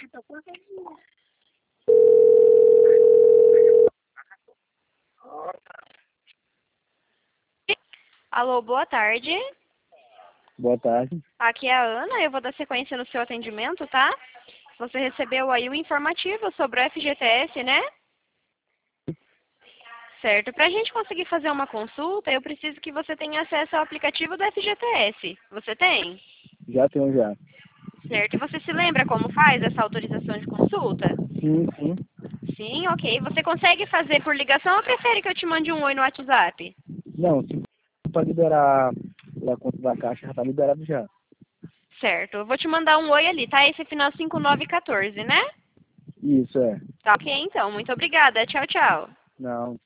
Alô, boa tarde. Boa tarde. Aqui é a Ana, eu vou dar sequência no seu atendimento, tá? Você recebeu aí um informativo sobre o FGTS, né? Certo. Para a gente conseguir fazer uma consulta, eu preciso que você tenha acesso ao aplicativo do FGTS. Você tem? Já tenho já. Certo. E você se lembra como faz essa autorização de consulta? Sim, sim. Sim, ok. Você consegue fazer por ligação ou prefere que eu te mande um oi no WhatsApp? Não, se para liberar a conta da Caixa, já tá liberado já. Certo. Eu vou te mandar um oi ali, tá? Esse final 5914, né? Isso, é. Tá ok, então. Muito obrigada. Tchau, tchau. Não,